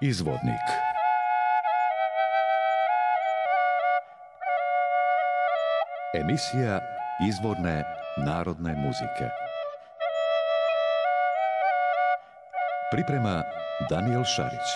Izvornik. Emisija izvorne narodne muzike. Priprema Danijel Šarić.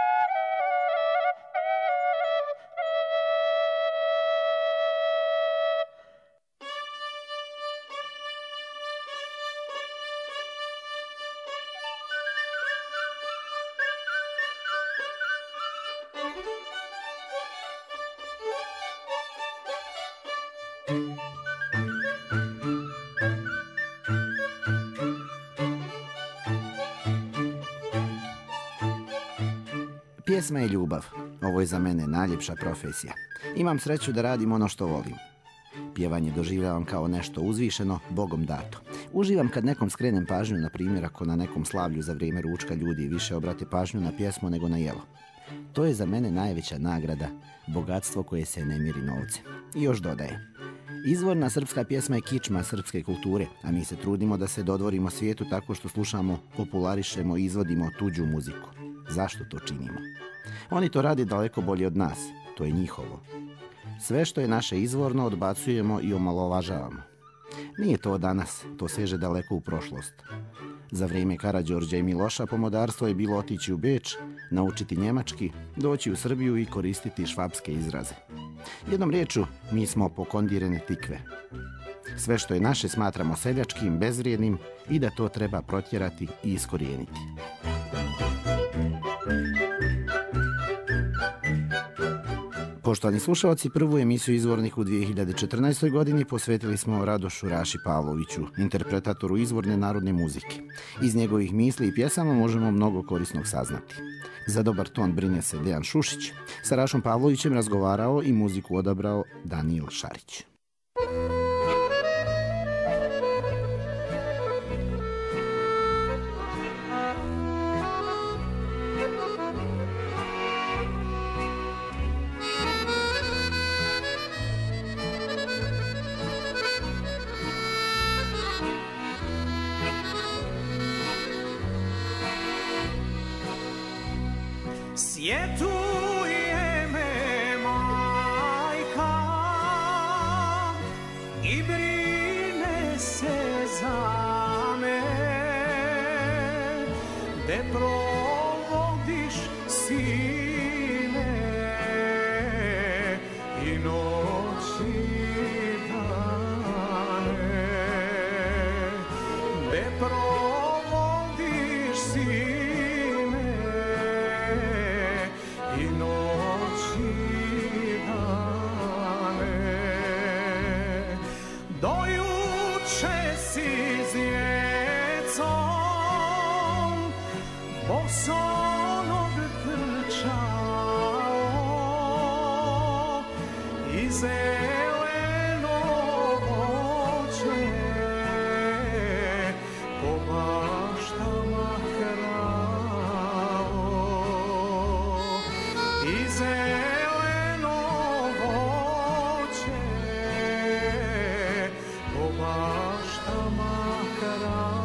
Pjesma je ljubav. Ovo je za mene najljepša profesija. Imam sreću da radim ono što volim. Pjevanje doživljavam kao nešto uzvišeno, Bogom dato. Uživam kad nekom skrenem pažnju, na primjer ako na nekom slavlju za vrijeme ručka ljudi više obrate pažnju na pjesmu nego na jelo. To je za mene najveća nagrada, bogatstvo koje se ne mjeri novcem. I još dodaje: izvorna srpska pjesma je kičma srpske kulture, a mi se trudimo da se dodvorimo svijetu tako što slušamo, popularišemo i izvodimo tuđu muziku. Zašto to činimo? Oni to rade daleko bolje od nas, to je njihovo. Sve što je naše izvorno odbacujemo i omalovažavamo. Nije to danas, to seže daleko u prošlost. Za vrijeme Karađorđa i Miloša pomodarstvo je bilo otići u Beč, naučiti njemački, doći u Srbiju i koristiti švapske izraze. Jednom riječu, mi smo pokondirene tikve. Sve što je naše smatramo seljačkim, bezvrijednim i da to treba protjerati i iskorijeniti. Poštovani slušalci, prvu emisiju Izvornik u 2014. godini posvetili smo Radošu Raši Pavloviću, interpretatoru izvorne narodne muzike. Iz njegovih misli i pjesama možemo mnogo korisnog saznati. Za dobar ton brine se Dejan Šušić. Sa Rašom Pavlovićem razgovarao i muziku odabrao Danijel Šarić. Sjetuje me majka i brine se za me, de provodiš sine i noći dane, de provodiš sine i noći dane. Dojuče si s djecom bosonog trčao i zeleno voće po baštama krao. I zeleno voće po baštama krao.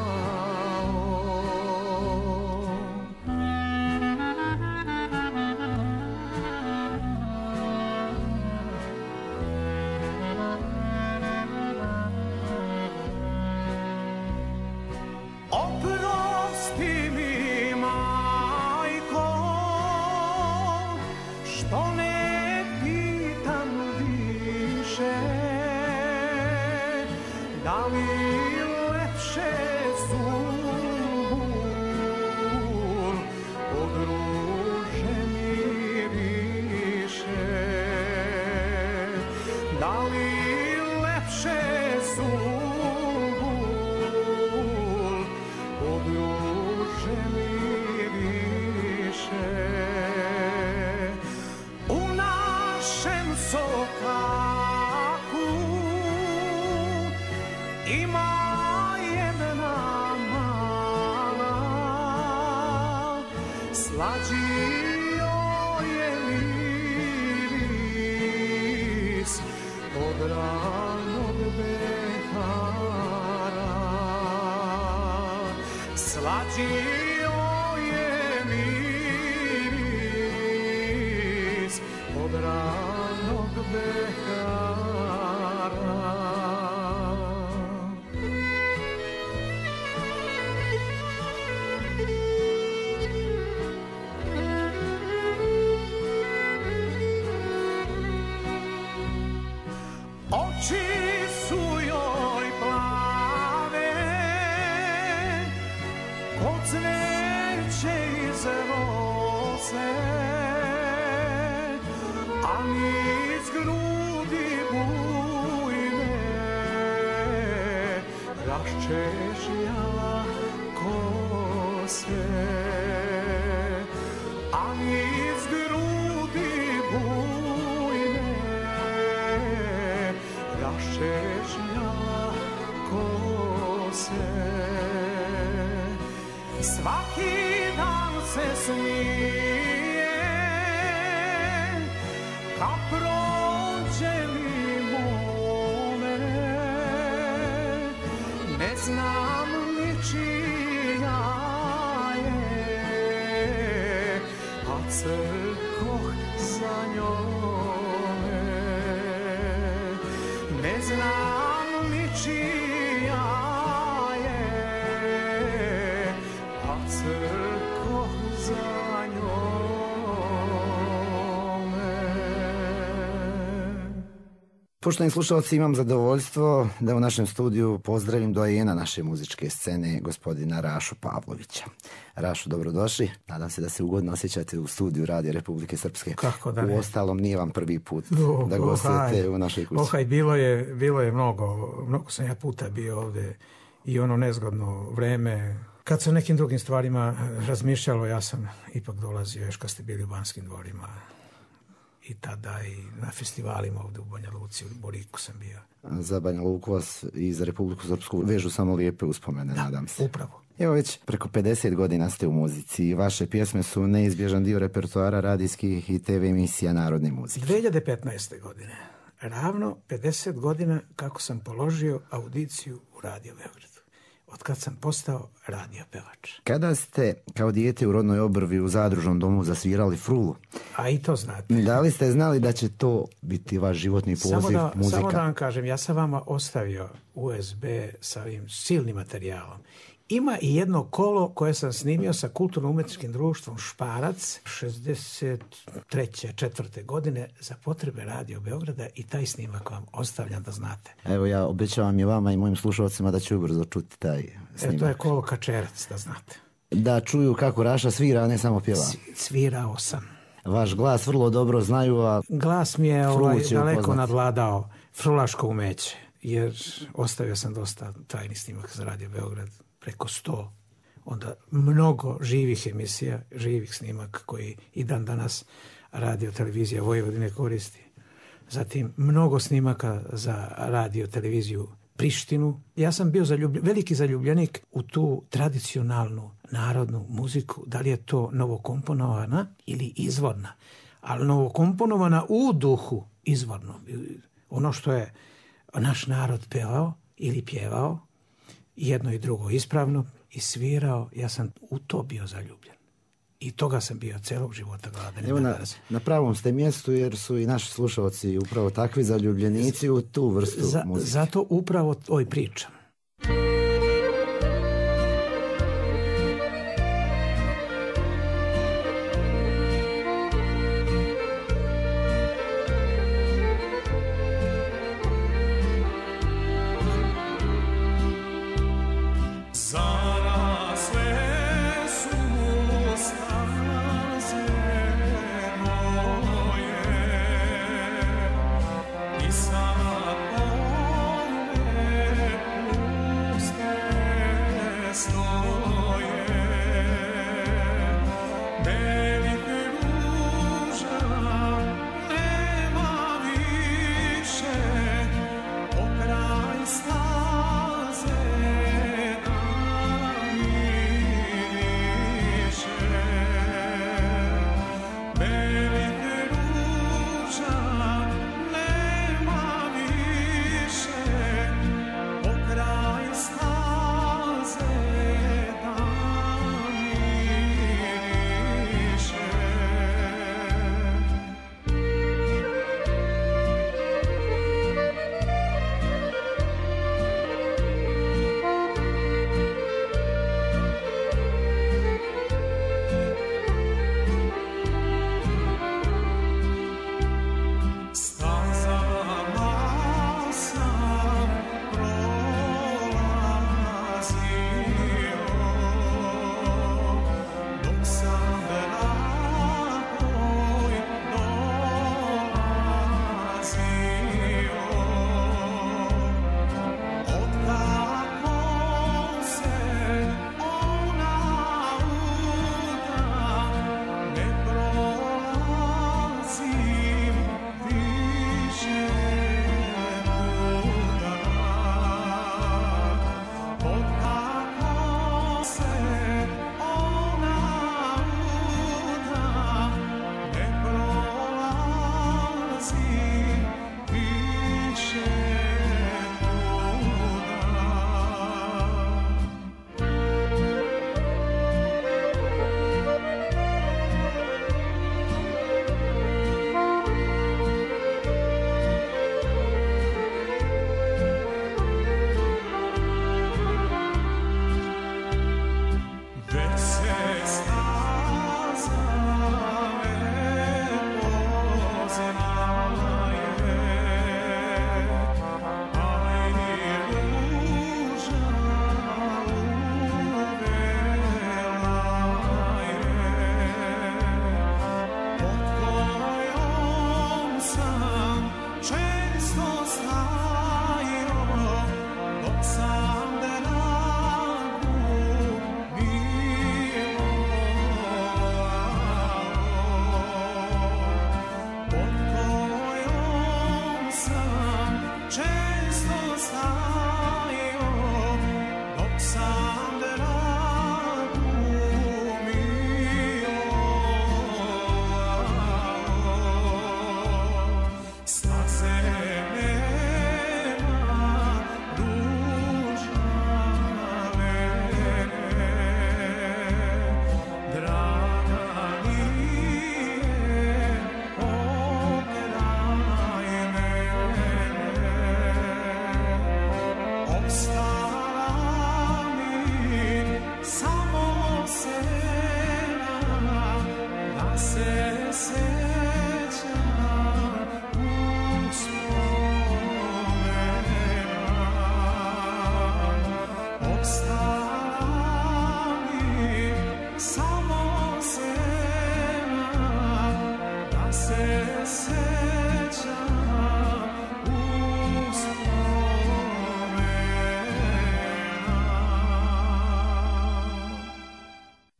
Oprosti mi, majko, što ne pitam više, da li lepše zubul od ruže mi više, da li lepše zubul od ruže mi više. U našem sokaku ima jedna mala, slađi joj je miris od ranog bekara. Slađi joj je miris behara. Oči su joj plave, ko cveće iz rose, a niz grudi bujne raščešljala kose, a niz grudi bujne raščešljala kose. Svaki dan se smije, kad prođe mimo mene, ne znam ni čija je, a crkoh za njome. Ne znam ni čija je, a crkoh za njome. Poštovani slušalci, imam zadovoljstvo da u našem studiju pozdravim doajena naše muzičke scene, gospodina Rašu Pavlovića. Rašu, dobrodošli. Nadam se da se ugodno osjećate u studiju Radija Republike Srpske. Kako da ne? Uostalom, nije vam prvi put da gostujete u našoj kući. Bilo je mnogo sam ja puta bio ovde i ono nezgodno vreme. Kad se o nekim drugim stvarima razmišljalo, ja sam ipak dolazio još kad ste bili u Banskim dvorima. I tada i na festivalima ovde u Banja Luci, u Boriku sam bio. Za Banja Luku vas i za Republiku Srpsku vežu samo lijepe uspomene, nadam se. Upravo. Evo već preko 50 godina ste u muzici i vaše pjesme su neizbježan dio repertoara radijskih i TV emisija narodne muzike. 2015. godine, ravno 50 godina kako sam položio audiciju u Radio Beogradu. Od kad sam postao radio pevač. Kada ste kao dijete u rodnoj Obrvi u zadružnom domu zasvirali frulu? A i to znate. Da li ste znali da će to biti vaš životni poziv, muzika? Samo da vam kažem, ja sam vama ostavio USB sa ovim silnim materijalom. Ima i jedno kolo koje sam snimio sa Kulturno-umetničkim društvom Šparac 63. 4. godine za potrebe Radio Beograda i taj snimak vam ostavljam da znate. Evo ja obećavam i vama i mojim slušalcima da ću ubrzo čuti taj snimak. To je kolo Kačerac, da znate. Da čuju kako Raša svira, a ne samo pjeva. Svirao sam. Vaš glas vrlo dobro znaju, a glas mi je daleko upoznati. Nadvladao frulaško umeće, jer ostavio sam dosta tajnih snimaka za Radio Beograd, preko 100. Onda mnogo živih emisija, živih snimaka koji i dan danas Radio televizija Vojvodine koristi. Zatim mnogo snimaka za Radio televiziju Prištinu. Ja sam bio veliki zaljubljenik u tu tradicionalnu narodnu muziku, da li je to novokomponovana ili izvorna, ali novokomponovana u duhu izvornom. Ono što je naš narod pevao ili pjevao, jedno i drugo ispravno, i svirao, ja sam u to bio zaljubljen. I toga sam bio celog života gladan. Evo na pravom ste mjestu, jer su i naši slušalci upravo takvi zaljubljenici u tu vrstu muzike. Zato upravo o pričam.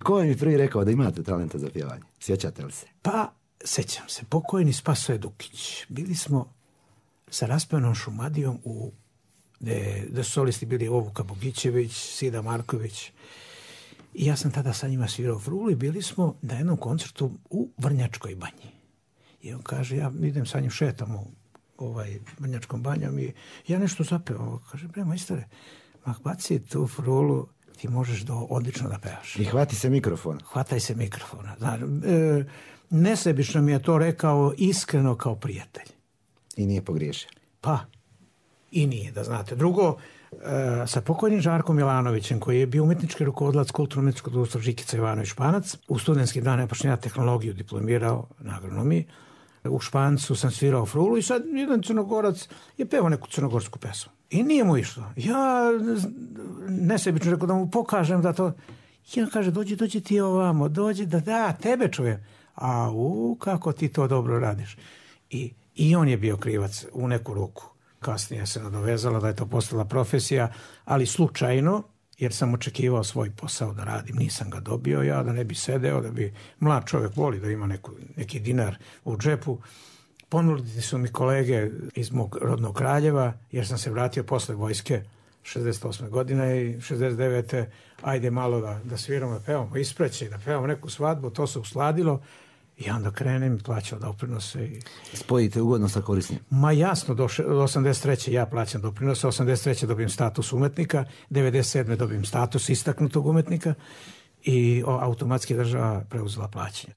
ko je mi prvi rekao da imate talenta za pjevanje? Sjećate li se? Pa, sećam se, pokojni Spasoje Dukić. Bili smo sa raspevanom Šumadijom gde su solisti bili Ovuka Bogićević, Sida Marković. I ja sam tada sa njima svirao frulu i bili smo na jednom koncertu u Vrnjačkoj banji. I on kaže, ja idem sa njim šetam u Vrnjačkom banjom i ja nešto zapevao. Kaže, bre, majstore, baci tu frulu, ti možeš odlično da pevaš. I hvati se mikrofona. Hvataj se mikrofona. Znači, nesebično mi je to rekao iskreno kao prijatelj. I nije pogriješio. Pa, i nije, da znate. Drugo, sa pokojnim Žarkom Milanovićem, koji je bio umetnički rukovodilac kulturno-umetničkog društva Žikica Ivanović Španac, u studentski dan, pošto ja tehnologiju diplomirao na agronomiji, u Špancu sam svirao frulu i sad jedan Crnogorac je pevao neku crnogorsku pesmu. I nije mu išlo. Ja nesebično rekao da mu pokažem da to... I on kaže, dođi ti ovamo, dođi da tebe čujem. A kako ti to dobro radiš. I on je bio krivac u neku ruku. Kasnije se nadovezala da je to postala profesija, ali slučajno, jer sam očekivao svoj posao da radim. Nisam ga dobio ja, da ne bi sedeo, da bi mlad čovjek voli da ima neki dinar u džepu. Ponudili su mi kolege iz mog rodnog Kraljeva, jer sam se vratio posle vojske 68. godine i 69. Ajde malo da sviramo, da pevamo ispraćaj, da pevamo neku svadbu, to se usladilo. I onda krenem i plaćao doprinose. Spojite ugodno sa korisnim? Ma jasno, do 83. ja plaćam doprinose, 83. dobijem status umetnika, 97. dobijem status istaknutog umetnika i automatski država preuzela plaćanje.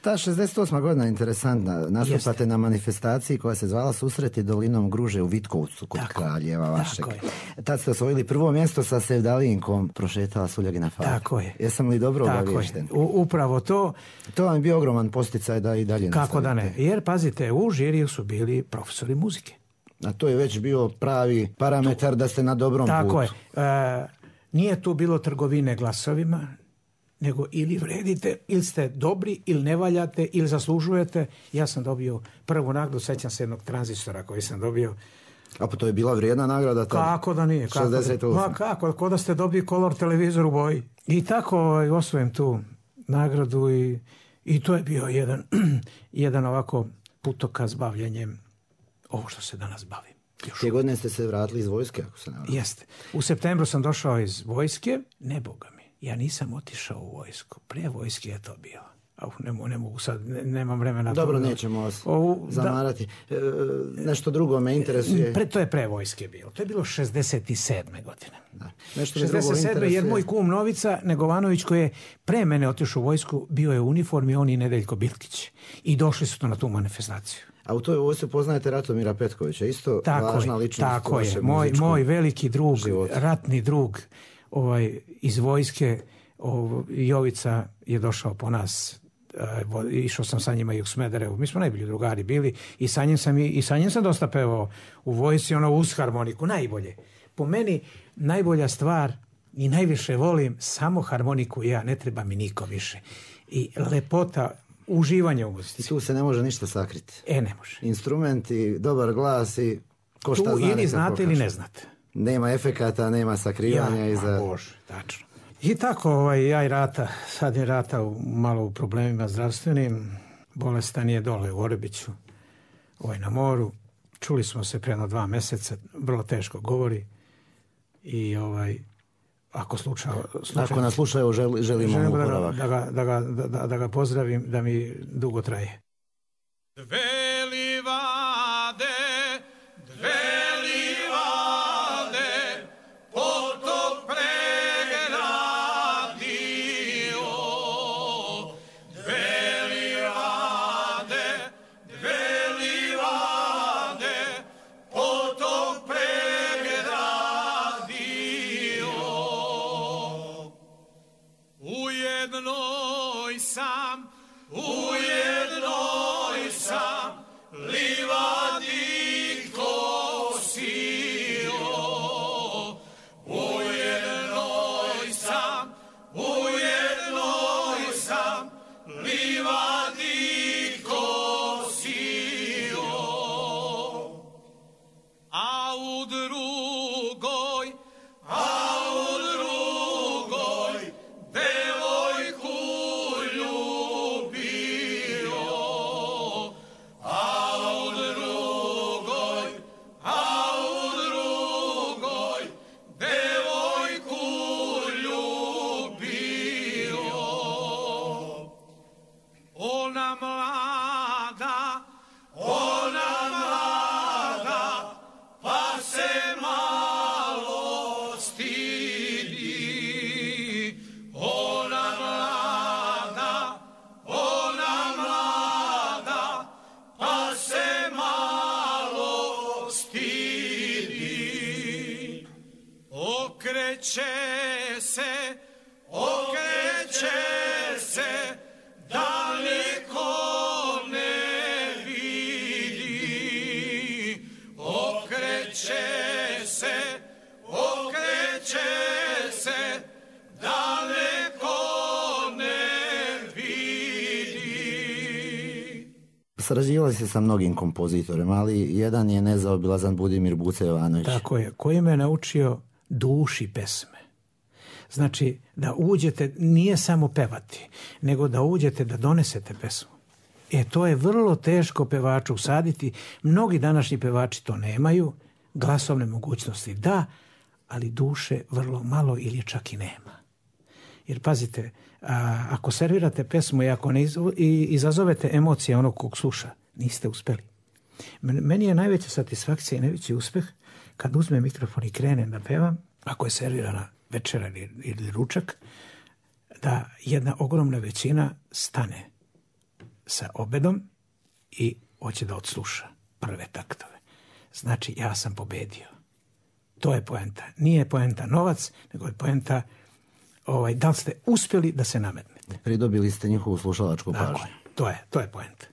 Ta 68. godina je interesantna. Nastupate Jeste. na manifestaciji koja se zvala Susreti dolinom Gruže u Vitkovcu kod kraljeva vašeg. Tad ste osvojili prvo mjesto sa Sevdalinkom, prošetala Suljagina Fara. Tako je. Jesam li dobro Tako obaviješten? je. Upravo to. To vam je bio ogroman posticaj da i dalje Kako da nastavite. ne? Jer, pazite, u žiriju su bili profesori muzike. A to je već bio pravi parametar da ste na dobrom Tako putu. je. Nije tu bilo trgovine glasovima, nego ili vredite, ili ste dobri, ili ne valjate, ili zaslužujete. Ja sam dobio prvu nagradu, sećam se jednog tranzistora koji sam dobio. A pa to je bila vrijedna nagrada tad? Kako da nije? Kako 68. Ma kako, ko da ste dobili kolor televizor u boji. I tako osvojem tu nagradu i to je bio jedan ovako putokaz bavljenjem ovo što se danas bavim. Te godine ste se vratili iz vojske, ako se ne varam. Jeste. U septembru sam došao iz vojske, ne boga mi. Ja nisam otišao u vojsku. Prije vojske je to bilo. Ne mogu sad, nemam vremena. Dobro, nećemo vas zamarati. Nešto drugo me interesuje. To je pre vojske bilo. To je bilo 67. godine. Da. Nešto me drugo 67. interesuje. jer moj kum Novica Negovanović, koji je pre mene otišao u vojsku, bio je u uniformi, on i Nedeljko Bilkić. I došli su na tu manifestaciju. A u toj vojsci poznajete Ratomira Petkovića, isto važna ličnost. Tako je, moj veliki drug, ratni drug iz vojske, Jovica je došao po nas, išao sam sa njima i u Smederevu. Mi smo najbolji drugari bili i sa njim sam dosta pevao u vojsci, uz harmoniku, najbolje. Po meni najbolja stvar i najviše volim samo harmoniku, ja, ne treba mi niko više. I lepota, uživanje u muzici. I tu se ne može ništa sakriti. Ne može. Instrumenti, dobar glas i ko šta tu zna. Ili znate ili ne znate. Nema efekata, nema sakrivanja iza... Bože, tačno. I tako, ja i Rata, sad je Rata malo u problemima zdravstvenim, bolestan je dole u Orebiću, na moru. Čuli smo se preno 2 mjeseca, vrlo teško govori i ako Ako nas slušaju, želimo mu oporavak. Da ga pozdravim, da mi dugo traje. Dve livade, potok pregradio. Dve livade, potok pregradio. U jednoj sam livadi kosio. U jednoj sam livadi kosio. A u drugoj devojku ljubio. A u drugoj devojku ljubio. Ona mlada, pa se malo stidi. Ona mlada, pa se malo stidi. Okreće se, da niko ne vidi. Okreće se, da neko ne vidi. Sarađivali se sa mnogim kompozitorima, ali jedan je nezaobilazan Budimir Buce Jovanović. Tako je, koji me naučio duši pesme. Znači, da uđete, nije samo pevati, nego da uđete, da donesete pesmu. To je vrlo teško pevaču usaditi. Mnogi današnji pevači to nemaju, glasovne mogućnosti da, ali duše vrlo malo ili čak i nema. Jer pazite, ako servirate pesmu i ako ne izazovete emocije onog kog sluša, niste uspeli. Meni je najveća satisfakcija i najveći uspeh kad uzmem mikrofon i krenem da pevam, ako je servirana večera ili ručak, da jedna ogromna većina stane sa obedom i hoće da odsluša prve taktove. Znači, ja sam pobedio. To je poenta. Nije poenta novac, nego je poenta da li ste uspjeli da se nametnete. Pridobili ste njihovu slušalačku pažnju. To je poenta.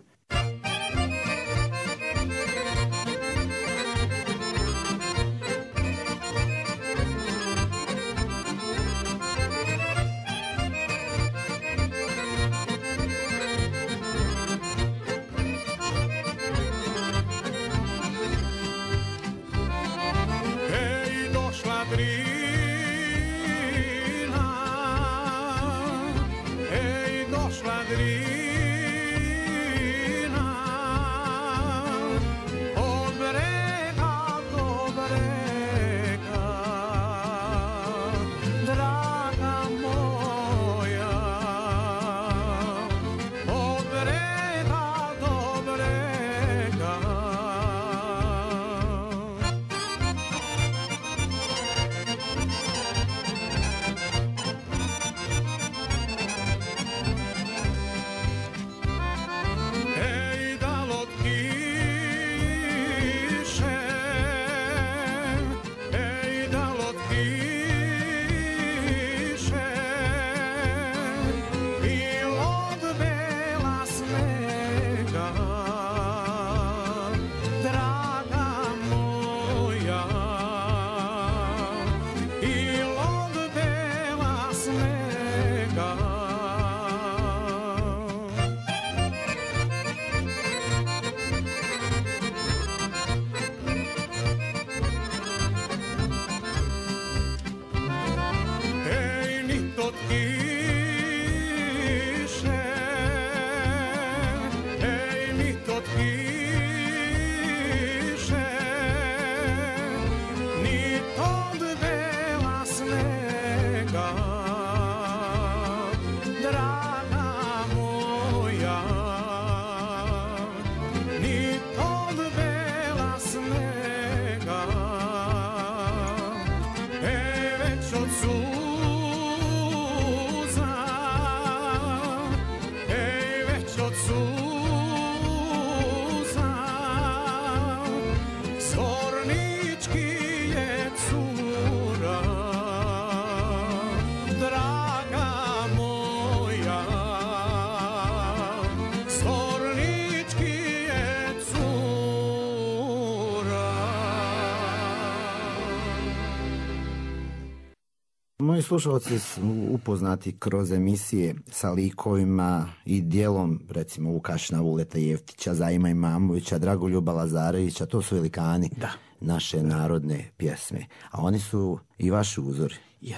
Moji slušalci su upoznati kroz emisije sa likovima i dijelom, recimo, Vukašina Vuleta Jeftića, Zajma Imamovića, Dragoljuba Lazarevića. To su velikani naše narodne pjesme. A oni su i vaši uzori.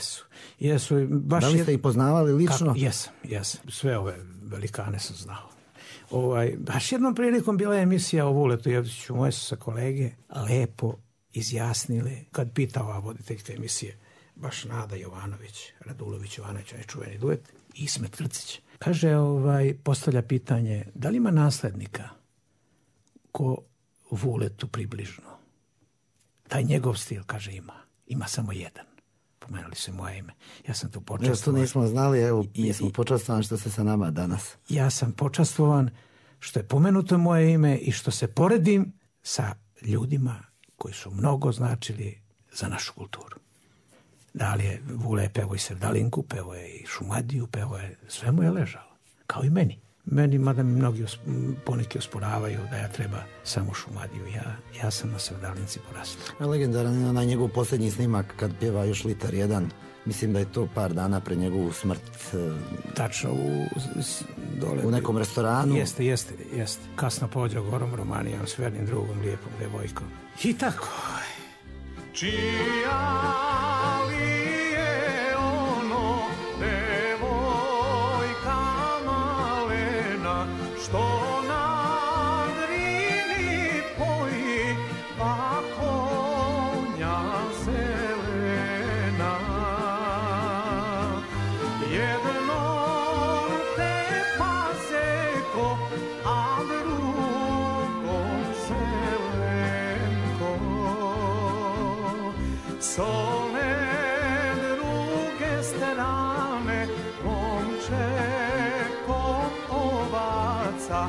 Jesu. Da li ste ih poznavali lično? Jesam. Sve ove velikane sam znao. Baš jednom prilikom bila je emisija o Vuletu Jeftiću. Moje su se kolege lepo izjasnile kad pitao ova voditeljka emisije, baš Nada Jovanović, Radulović Jovanović, onaj čuveni duet, i Ismet Krcić. Kaže, postavlja pitanje, da li ima naslednika ko Vuletu približno? Taj njegov stil, kaže, ima samo jedan. Pomenuli su moje ime. Ja sam tu počastvovan. To nismo znali, evo, mi smo počastvovani što ste sa nama danas. Ja sam počastvovan što je pomenuto moje ime i što se poredim sa ljudima koji su mnogo značili za našu kulturu. Da li je Vule pevo i Sevdalinku, pevo je i Šumadiju, pevo je, sve mu je ležalo, kao i meni. Meni, mada mi mnogi poneki osporavaju da ja treba samo Šumadiju, ja sam na Sevdalinci porastao. Legendaran je onaj njegov posljednji snimak kad pjeva još Litar 1. Mislim da je to par dana pre njegovu smrt. Tačno, dole. U nekom restoranu. Jeste. Kasno pođo gorom Romanijom s vernim drugom, lijepom devojkom. I tako. Čija li je ono devojka malena što na Drini poji pa konja zelena? Jednom te paseko, a drugom zelenko. S one druge strane momčeko ovaca sela,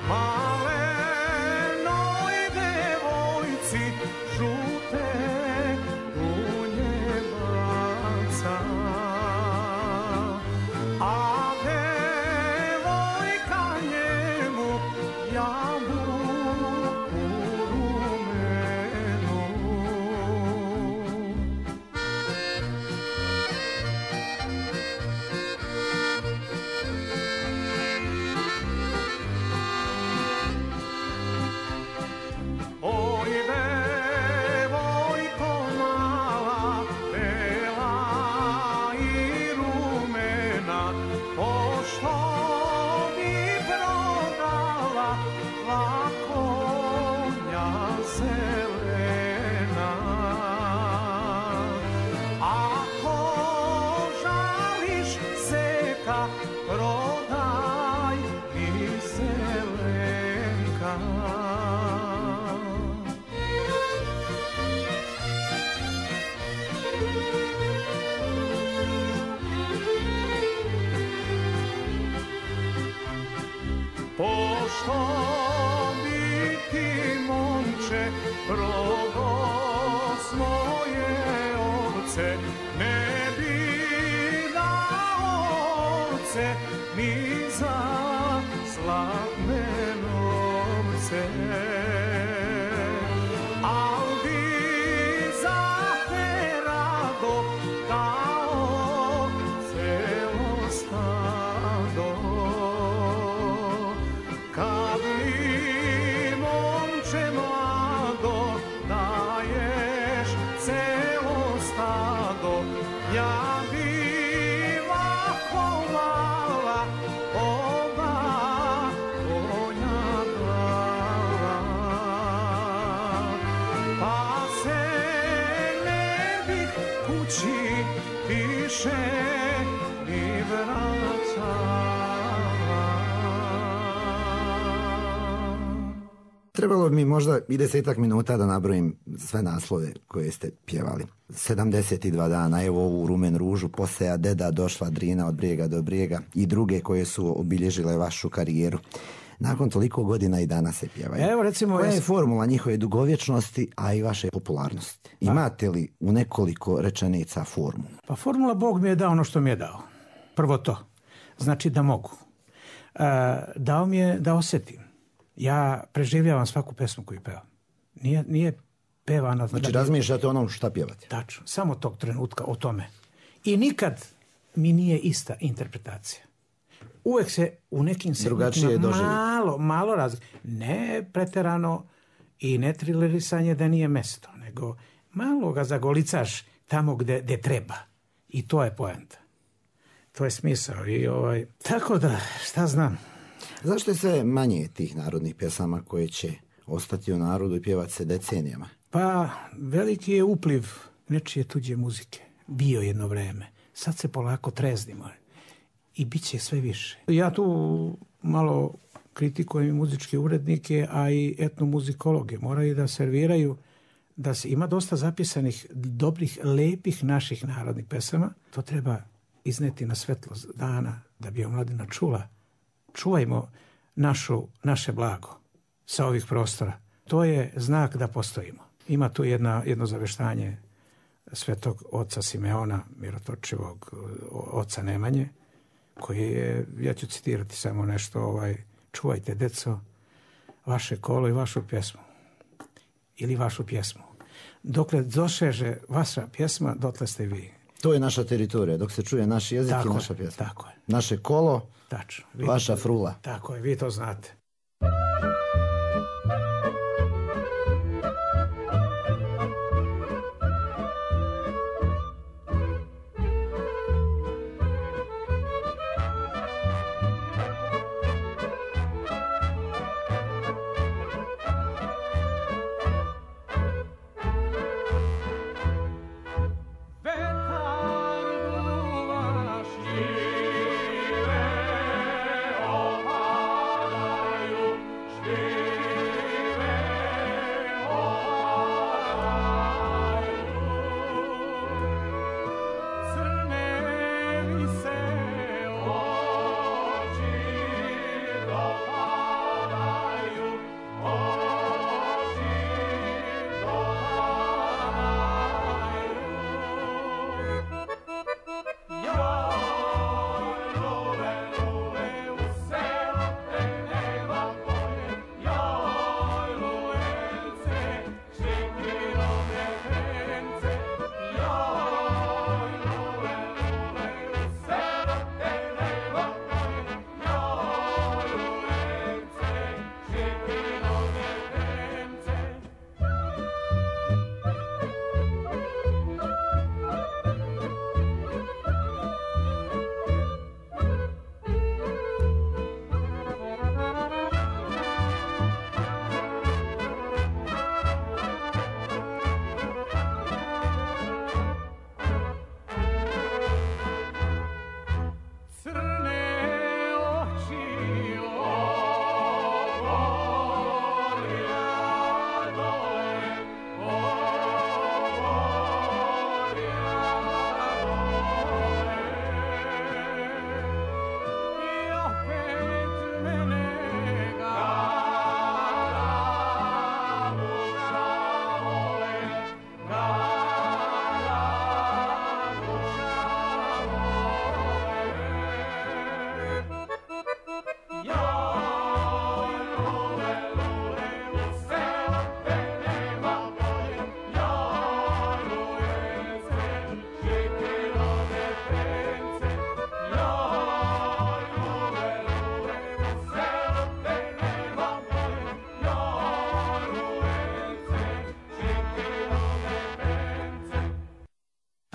malenoj devojci žute dunje baca. A devojka njemu jabuku rumenu. Oj, devojko mala, bela i rumena, pošto bi prodala dva konja zelena. Ako žališ seka, prodaj i zelenka. Pošto bi ti, momče, prodao svoje ovce, ne bi dao ovce ni za zlatne novce. Al bi za te rado dao celo stado. Kad mi, momče mlado, daješ celo stado, ja bi ovako mala oba konja dala. Pa se ne bih kući više ni vraćala. Trebalo bi mi možda i 10 minuta da nabrojim sve naslove koje ste pjevali. 72 dana, evo ovu Rumen ružu, poseja deda, došla Drina od brijega do brijega i druge koje su obilježile vašu karijeru. Nakon toliko godina i danas se pjevaju. Evo recimo... Koja je formula njihove dugovječnosti, a i vaše popularnosti? Imate li u nekoliko rečenica formulu? Pa formula Bog mi je dao ono što mi je dao. Prvo to. Znači da mogu. Dao mi je da osjetim. Ja preživljavam svaku pesmu koju pevam. Nije pevana... Znači razmišljate o onom šta pjevate? Tačno. Samo tog trenutka o tome. I nikad mi nije ista interpretacija. Uvek se u nekim segmentima malo razlika. Ne preterano i ne trilerisanje da nije mesto, nego malo ga zagolicaš tamo gde treba. I to je poenta. To je smisao. I tako da, šta znam. Zašto je sve manje tih narodnih pjesama koje će ostati u narodu i pjevati se decenijama? Pa, veliki je upliv nečije tuđe muzike. Bio jedno vreme. Sad se polako treznimo. I bit će sve više. Ja tu malo kritikujem i muzičke urednike, a i etnomuzikologe. Moraju da serviraju da se ima dosta zapisanih dobrih, lepih naših narodnih pesama. To treba izneti na svetlo dana da bi omladina čula. Čuvajmo naše blago sa ovih prostora. To je znak da postojimo. Ima tu jedno zaveštanje svetog oca Simeona, mirotočivog oca Nemanje, koji je, ja ću citirati samo nešto, čuvajte, deco, vaše kolo i vašu pjesmu. Ili vašu pjesmu. Dokle doseže vaša pjesma, dotle ste vi. To je naša teritorija, dok se čuje naš jezik tako i naša pjesma. Tako je. Naše kolo, tačno. vaša frula. Tako je, vi to znate. Vetar duva šire, opada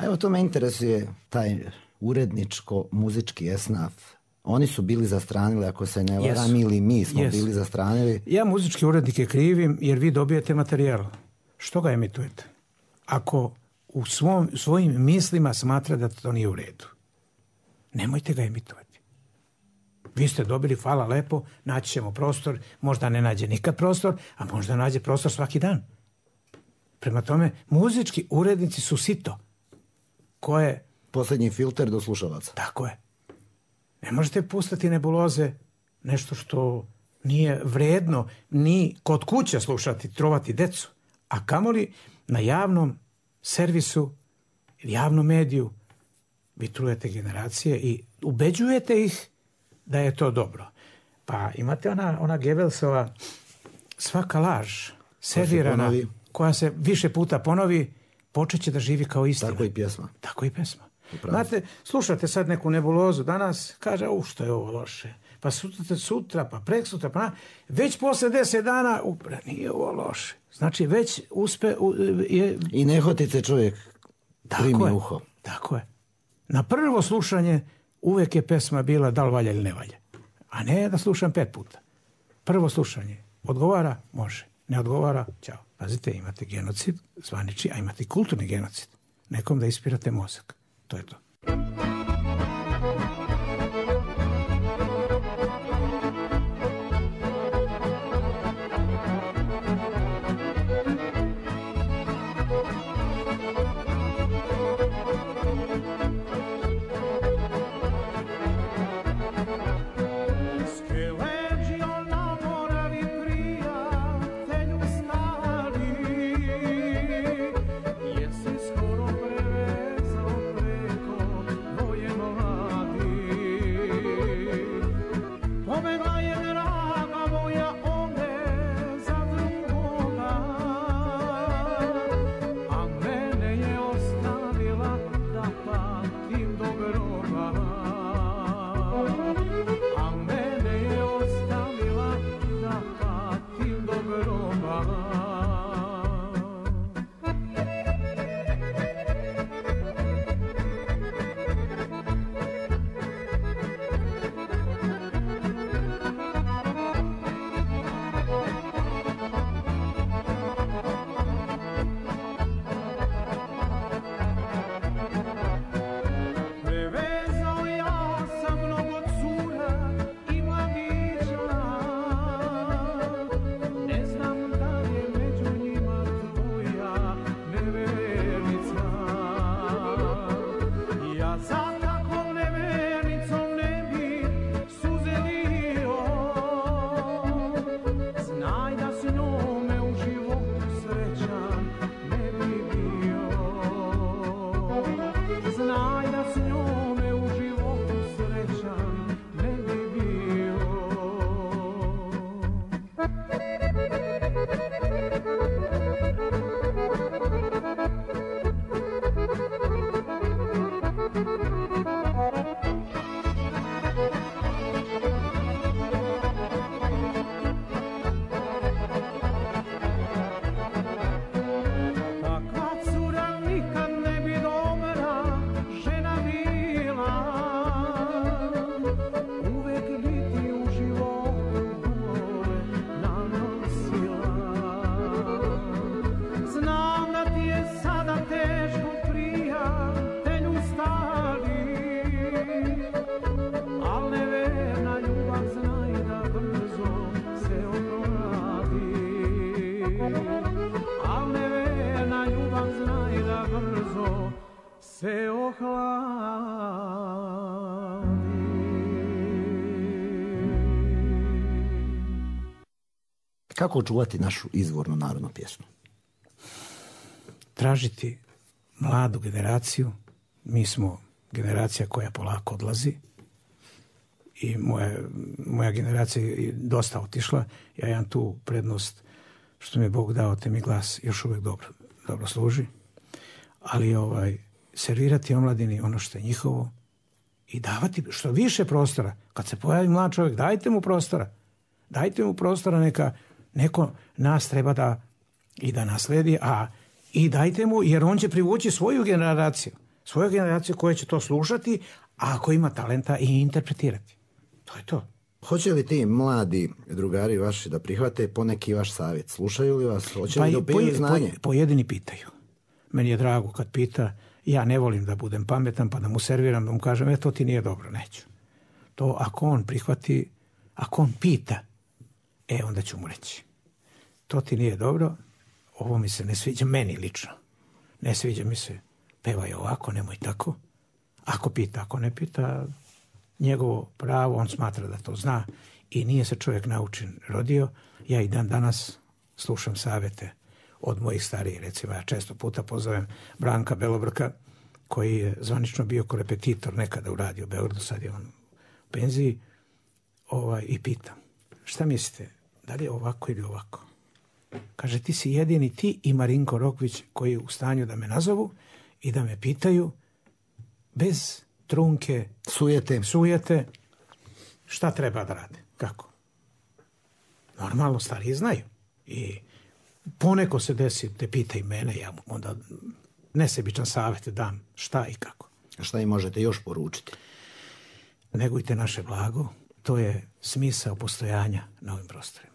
Evo, to me interesuje, taj uredničko-muzički esnaf. Oni su bili zastranili, ako se ne varam, ili mi smo bili zastranili. Ja muzički urednike krivim jer vi dobijete materijal. Što ga emitujete? Ako u svojim mislima smatra da to nije u redu, nemojte ga emitovati. Vi ste dobili, hvala lepo, naći ćemo prostor, možda ne nađe nikad prostor, a možda nađe prostor svaki dan. Prema tome, muzički urednici su sito koje... Posljednji filter do slušalaca. Tako je. Ne možete pustiti nebuloze, nešto što nije vredno ni kod kuće slušati, trovati decu, a kamoli na javnom servisu, javnom mediju. Vi trujete generacije i ubeđujete ih da je to dobro. Pa imate ona Gebelsova svaka laž servirana, koja se više puta ponovi, počet će da živi kao istina. Tako i pjesma. Tako i pjesma. Znate, slušate sad neku nebulozu danas, kaže, što je ovo loše. Pa sutra, pa preksutra, pa već posle 10 dana, nije ovo loše. Znači, već I nehotice čovjek primi uho. Tako je. Na prvo slušanje uvek je pesma bila da li valja ili ne valja. A ne da slušam 5 puta. Prvo slušanje. Odgovara? Može. Ne odgovara? Ćao. Pazite, imate genocid zvanični, a imate kulturni genocid. Nekom da ispirate mozak. To je to. Kako očuvati našu izvornu narodnu pjesmu? Tražiti mladu generaciju. Mi smo generacija koja polako odlazi i moja generacija je dosta otišla. Ja imam tu prednost što mi je Bog dao, te mi glas još uvijek dobro služi. Ali servirati omladini ono što je njihovo i davati što više prostora. Kad se pojavi mlad čovjek, dajte mu prostora. Dajte mu prostora, neko nas treba da nasledi, a i dajte mu, jer on će privući svoju generaciju, svoja generacija koja će to slušati, a ako ima talenta i interpretirati. To je to. Hoće li ti mladi drugari vaši da prihvate poneki vaš savjet? Slušaju li vas? Hoće li da upiju znanje? Pojedini pitaju. Meni je drago kad pita, ja ne volim da budem pametan, pa da mu serviram, da mu kažem, to ti nije dobro, neću. To ako on prihvati, ako on pita, onda ću mu reći. To ti nije dobro, ovo mi se ne sviđa, meni lično. Ne sviđa mi se, pevaj ovako, nemoj tako. Ako pita, ako ne pita, njegovo pravo, on smatra da to zna i nije se čovjek naučen rodio. Ja i dan danas slušam savjete od mojih starijih, recimo ja često puta pozovem Branka Belobrka, koji je zvanično bio korepetitor nekada u Radio Beogradu, sad je on u penziji, i pitam, šta mislite, da li je ovako ili ovako? Kaže, ti si jedini, ti i Marinko Rokvić, koji je u stanju da me nazovu i da me pitaju bez trunke, sujete, šta treba da rade, kako? Normalno, stariji znaju. I poneko se desi, te pita i mene, ja mu onda nesebičan savjet dam šta i kako. Šta im možete još poručiti? Negujte naše blago, to je smisao postojanja na ovim prostorima.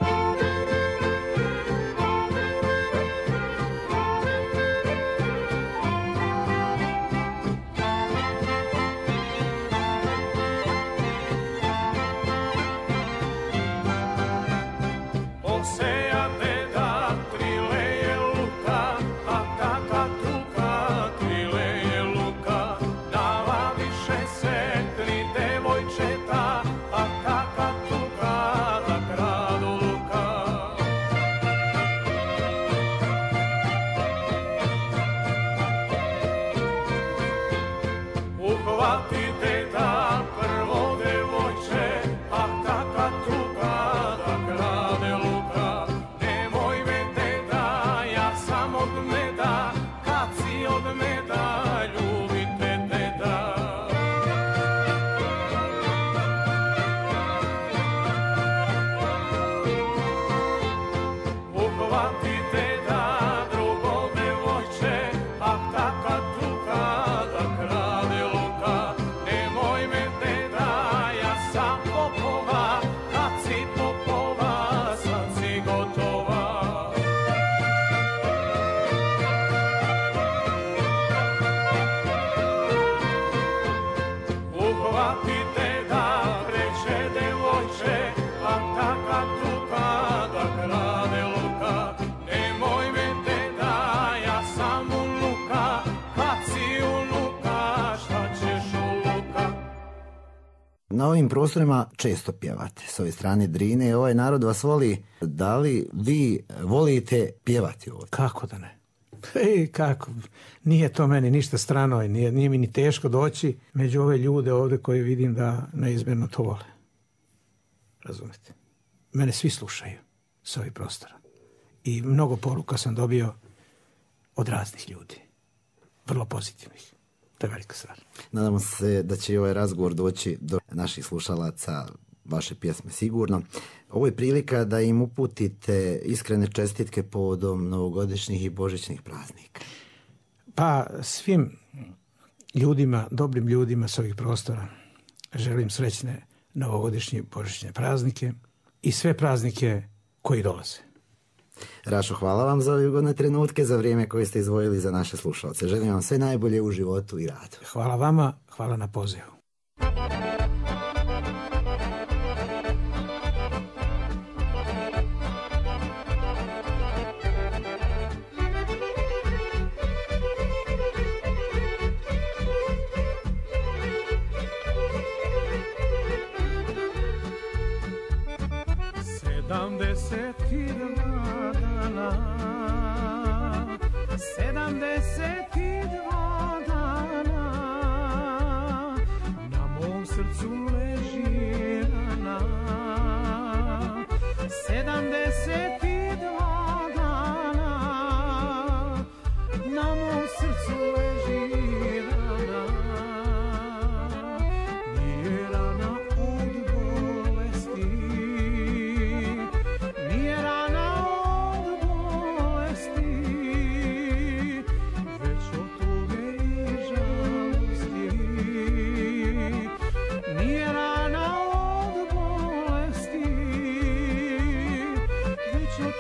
Na ovim prostorima često pjevate s ove strane Drine, ovaj narod vas voli. Da li vi volite pjevati ovdje? Kako da ne? Kako? Nije to meni ništa strano i nije mi ni teško doći među ove ljude ovdje koje vidim da neizmjerno to vole. Razumete? Mene svi slušaju s ovih prostora. I mnogo poruka sam dobio od raznih ljudi. Vrlo pozitivnih. To je velika stvar. Nadamo se da će i ovaj razgovor doći do naših slušalaca, vaše pjesme sigurno. Ovo je prilika da im uputite iskrene čestitke povodom novogodišnjih i božićnih praznika. Pa svim ljudima, dobrim ljudima s ovih prostora želim srećne novogodišnje i božićne praznike i sve praznike koji dolaze. Rašo, hvala vam za ove ugodne trenutke, za vrijeme koje ste izdvojili za naše slušalce. Želim vam sve najbolje u životu i radu. Hvala vama, hvala na pozivu.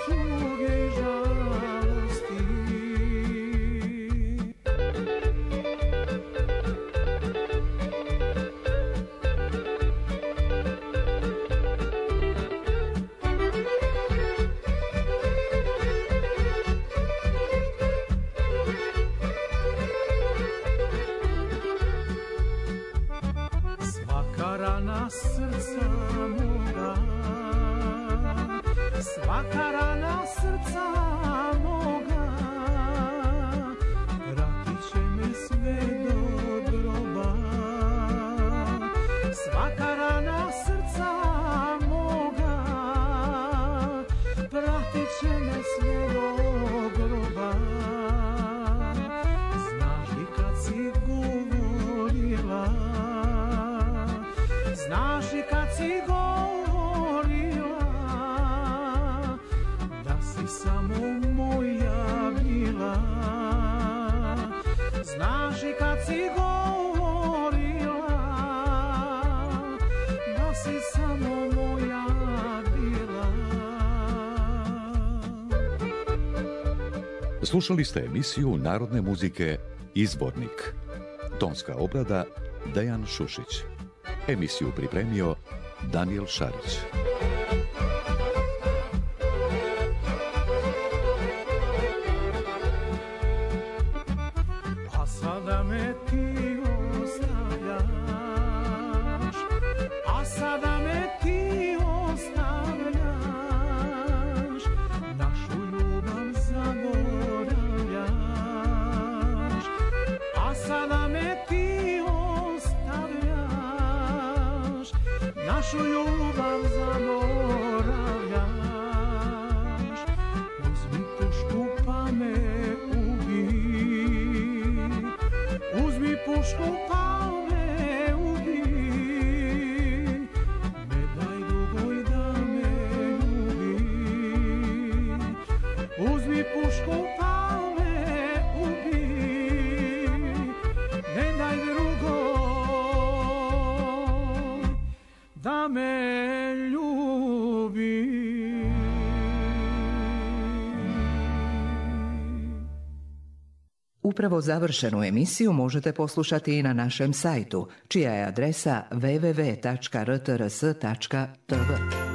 tuge i žalosti. Svaka rana srca moga, svaka rana srca moga, pratit će me sve do groba. Svaka rana srca moga, pratit će me sve do groba. Znaš li kad si govorila, znaš li kad si govorila, da si samo moja bila. Znaš li kad si govorila, da si samo moja bila. Slušali ste emisiju narodne muzike Izvornik. Tonska obrada Dejan Šušić. Emisiju pripremio Daniel Šarić. A sada me ti ostavljaš, a sada me ti ostavljaš, našu ljubav zaboravljaš, a sada me ti ostavljaš, našu ljubav zaboravljaš. Uzmi pušku pa me ubij, uzmi pušku pa me ubij, ne daj drugoj da me ljubi. Uzmi pušku pa me ubij, ne daj drugoj da me ljubi. Upravo završenu emisiju možete poslušati i na našem sajtu, čija je adresa www.rtrs.tv.